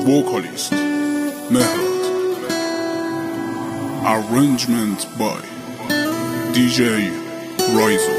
Vocalist Mehrad. Arrangement by DJ Raizo.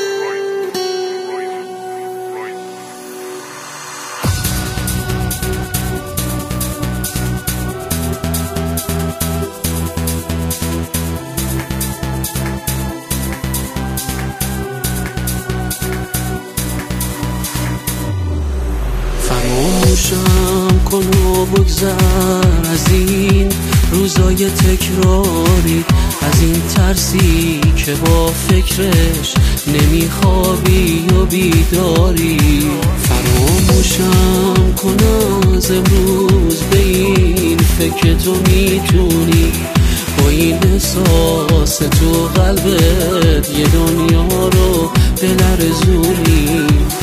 فراموشم کن و بگذر از این روزای تکراری، از این ترسی که با فکرش نمیخوابی و بیداری. فراموشم کن از امروز به این فکر تو میتونی با این احساس تو قلبت یه دنیا رو بلرزونی.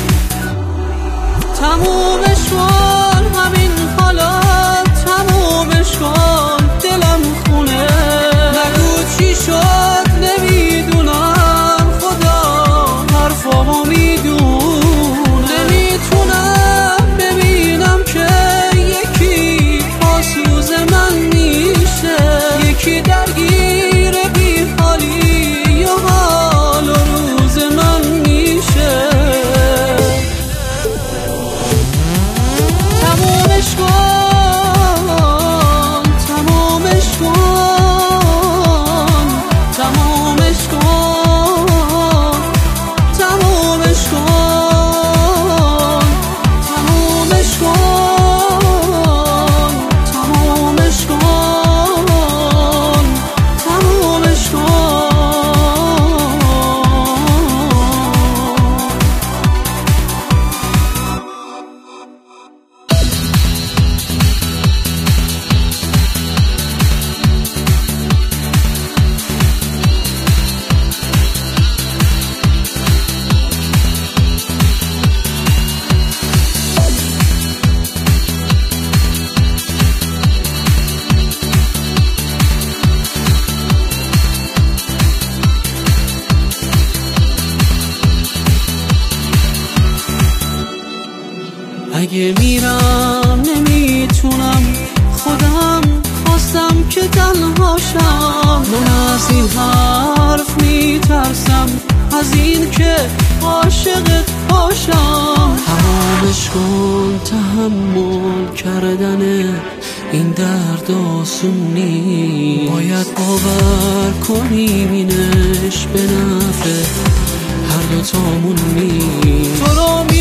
تمومش کن همین حالات، تمومش کن دلم خونه. نگو چی شد نمیدونم، خدا حرفامو میدونه. نمیتونم ببینم که یکی پاسوز من میشه، یکی درگیر بی حالی یا حال و روز من میشه. اگه میرم نمیتونم، خودم خواستم که تنهاشم. من از این حرف میترسم، از این که عاشقت باشم. تمامش کن، تحمل کردن این درد آسونی. باید باور کنیم اینش به نفع هر دوتامون. تو رو